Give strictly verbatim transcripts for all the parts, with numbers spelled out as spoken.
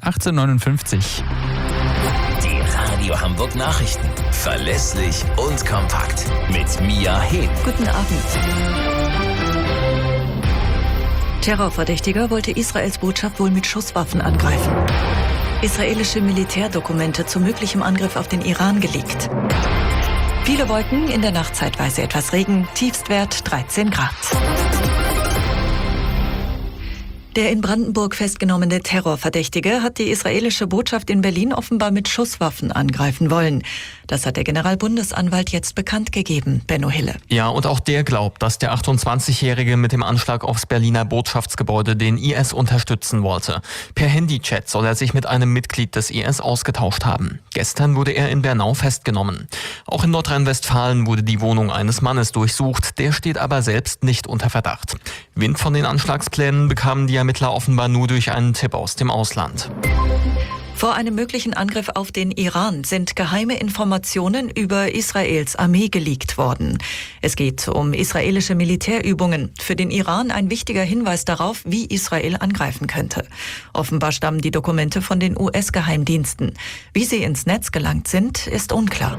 achtzehn Uhr neunundfünfzig. Die Radio Hamburg Nachrichten. Verlässlich und kompakt. Mit Mia Hehn. Guten Abend. Terrorverdächtiger wollte Israels Botschaft wohl mit Schusswaffen angreifen. Israelische Militärdokumente zu möglichem Angriff auf den Iran geleakt. Viele Wolken, in der Nacht zeitweise etwas Regen, Tiefstwert dreizehn Grad. Der in Brandenburg festgenommene Terrorverdächtige hat die israelische Botschaft in Berlin offenbar mit Schusswaffen angreifen wollen. Das hat der Generalbundesanwalt jetzt bekannt gegeben, Benno Hille. Ja, und auch der glaubt, dass der achtundzwanzigjährige mit dem Anschlag aufs Berliner Botschaftsgebäude den I S unterstützen wollte. Per Handychat soll er sich mit einem Mitglied des I S ausgetauscht haben. Gestern wurde er in Bernau festgenommen. Auch in Nordrhein-Westfalen wurde die Wohnung eines Mannes durchsucht. Der steht aber selbst nicht unter Verdacht. Wind von den Anschlagsplänen bekamen die Ermittler offenbar nur durch einen Tipp aus dem Ausland. Vor einem möglichen Angriff auf den Iran sind geheime Informationen über Israels Armee geleakt worden. Es geht um israelische Militärübungen. Für den Iran ein wichtiger Hinweis darauf, wie Israel angreifen könnte. Offenbar stammen die Dokumente von den U S-Geheimdiensten. Wie sie ins Netz gelangt sind, ist unklar.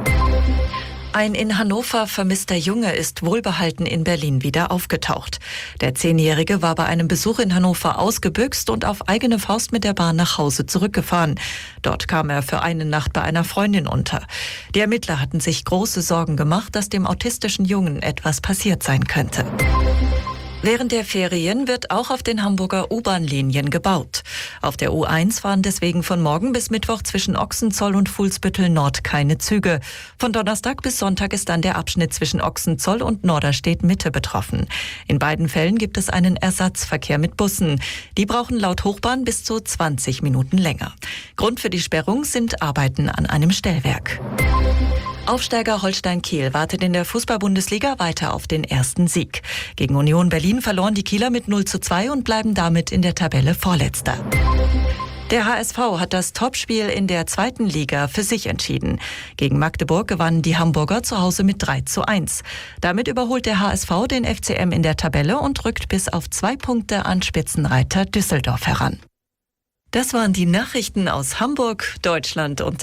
Ein in Hannover vermisster Junge ist wohlbehalten in Berlin wieder aufgetaucht. Der Zehnjährige war bei einem Besuch in Hannover ausgebüxt und auf eigene Faust mit der Bahn nach Hause zurückgefahren. Dort kam er für eine Nacht bei einer Freundin unter. Die Ermittler hatten sich große Sorgen gemacht, dass dem autistischen Jungen etwas passiert sein könnte. Während der Ferien wird auch auf den Hamburger U-Bahn-Linien gebaut. Auf der U eins fahren deswegen von morgen bis Mittwoch zwischen Ochsenzoll und Fuhlsbüttel Nord keine Züge. Von Donnerstag bis Sonntag ist dann der Abschnitt zwischen Ochsenzoll und Norderstedt Mitte betroffen. In beiden Fällen gibt es einen Ersatzverkehr mit Bussen. Die brauchen laut Hochbahn bis zu zwanzig Minuten länger. Grund für die Sperrung sind Arbeiten an einem Stellwerk. Aufsteiger Holstein Kiel wartet in der Fußball-Bundesliga weiter auf den ersten Sieg. Gegen Union Berlin verloren die Kieler mit null zu zwei und bleiben damit in der Tabelle Vorletzter. Der H S V hat das Topspiel in der zweiten Liga für sich entschieden. Gegen Magdeburg gewannen die Hamburger zu Hause mit drei zu eins. Damit überholt der H S V den F C M in der Tabelle und rückt bis auf zwei Punkte an Spitzenreiter Düsseldorf heran. Das waren die Nachrichten aus Hamburg, Deutschland und